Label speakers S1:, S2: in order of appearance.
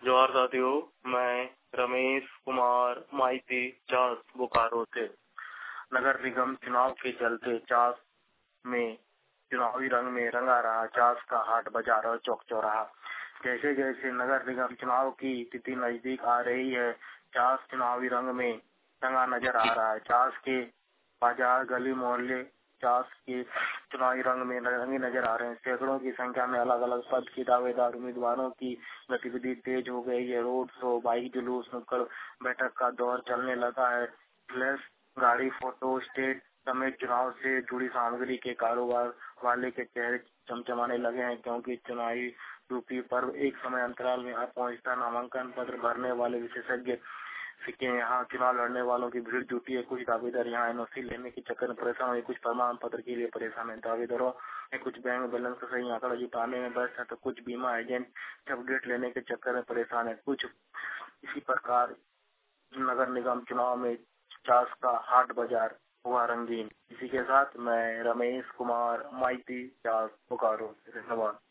S1: जोहार साथियों, मैं रमेश कुमार माइती चास बोकारो से। नगर निगम चुनाव के चलते चास में चुनावी रंग में रंगा रहा चास का हाट बाजार और चौक चौराहा। जैसे जैसे नगर निगम चुनाव की तिथि नजदीक आ रही है, चास चुनावी रंग में रंगा नजर आ रहा है। चास के बाजार गली मोहल्ले चास के चुनावी रंग में रंगे नजर आ रहे हैं। सैकड़ों की संख्या में अलग अलग पद के दावेदार उम्मीदवारों की गतिविधि तेज हो गई है। रोड शो, बाइक जुलूस, नुक्कड़ बैठक का दौर चलने लगा है। फ्लैश गाड़ी, फोटो स्टेट समेत चुनाव से जुड़ी सामग्री के कारोबार वाले के चेहरे चमचमाने लगे हैं, क्योंकि चुनावी यूपी पर्व एक समय अंतराल में आ पहुंचता। नामांकन पत्र भरने वाले विशेषज्ञ सिक्के यहाँ चुनाव लड़ने वालों की भीड़ जुटी है। कुछ दावेदार यहाँ एनओसी लेने के चक्कर में परेशान हुए, कुछ प्रमाण पत्र के लिए परेशान है। दावेदारों में कुछ बैंक बैलेंस का सही आंकड़ा जुटाने में व्यस्त है, तो कुछ बीमा एजेंट अपडेट लेने के चक्कर में परेशान है। कुछ इसी प्रकार नगर निगम चुनाव में चास का हाट बाजार हुआ रंगीन। इसी के साथ मैं रमेश कुमार माइती चास बोकारो। धन्यवाद।